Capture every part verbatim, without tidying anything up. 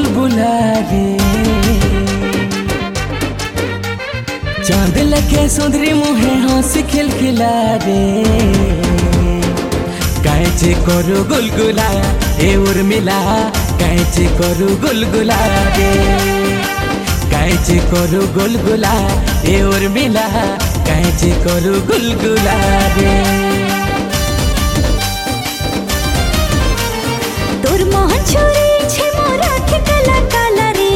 बुलबुला रे चांद लखे सुंदरी मुहे हंसी खिलखिला रे कैचे करू गुलगुला ए उर्मिला कैचे करू गुलगुला रे कैचे करू गुलगुला ए उर्मिला कैचे करू गुलगुला रे तोर मोहन छोरी छे मोरा के काला काला रे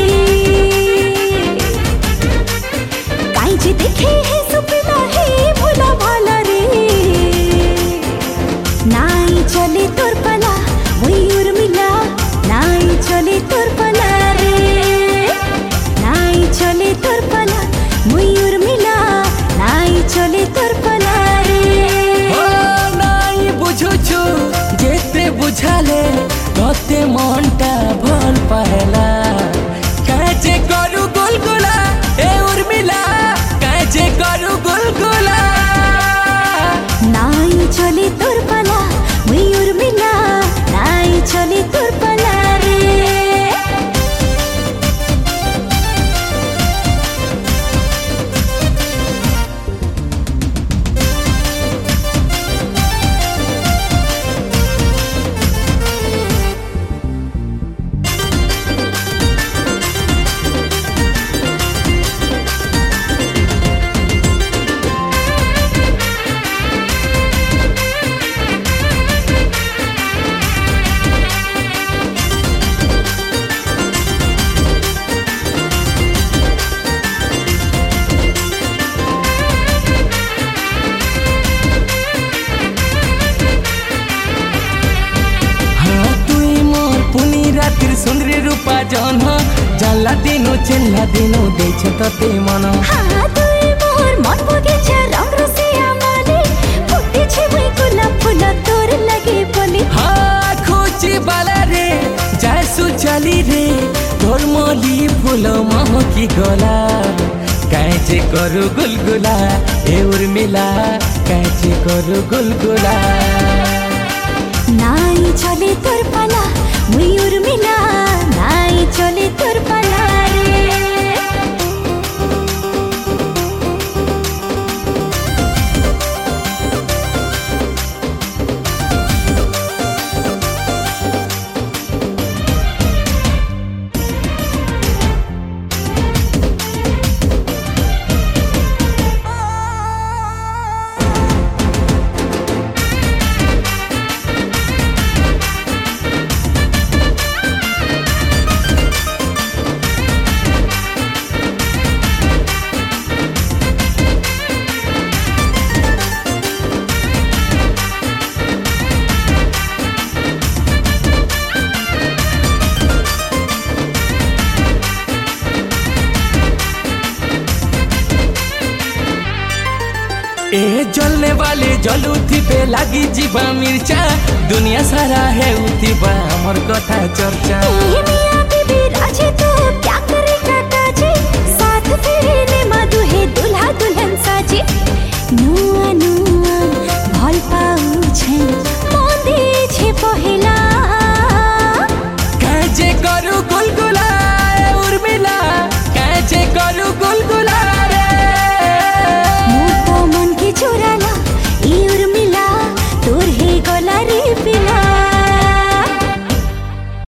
काई जे देखे है सुपना है भोला भाला रे नाई चले तोर पला मयूर मिला नाई चले तोर पला रे नाई चले तोर पला मयूर मिला नाई चले तोर पला रे ओ नाई बुझुछु जेते बुझाले तोते मनटा भल पाला कैचे करू गुलगुला ए उर्मिला कैचे करू गुलगुला नाई चले तोर पला मयूर मिला नाई चले तोर पला रे रातिर सुंदरी रूपा जन जाला दिनो चिल्ला दिनो देछ तते मन हाँ तुई मोर मन बगीचा रंग रसिया माने फुटे छे वही गुलाब फूला तोर लगे बोली हाँ खोजी बाला रे जैसु चली रे तोर मोली फूल मह की गला कैचे करू गुलगुला ए उर्मिला कैचे करू गुलगुला नाई चले तोर पला मयूर मिला नाई चले तोर पला रे ए जलने वाले जल उठिबे लागी जीवा मिर्चा दुनिया सारा है उठिबा हमर कथा चर्चा ए मिया बीबी राजे तो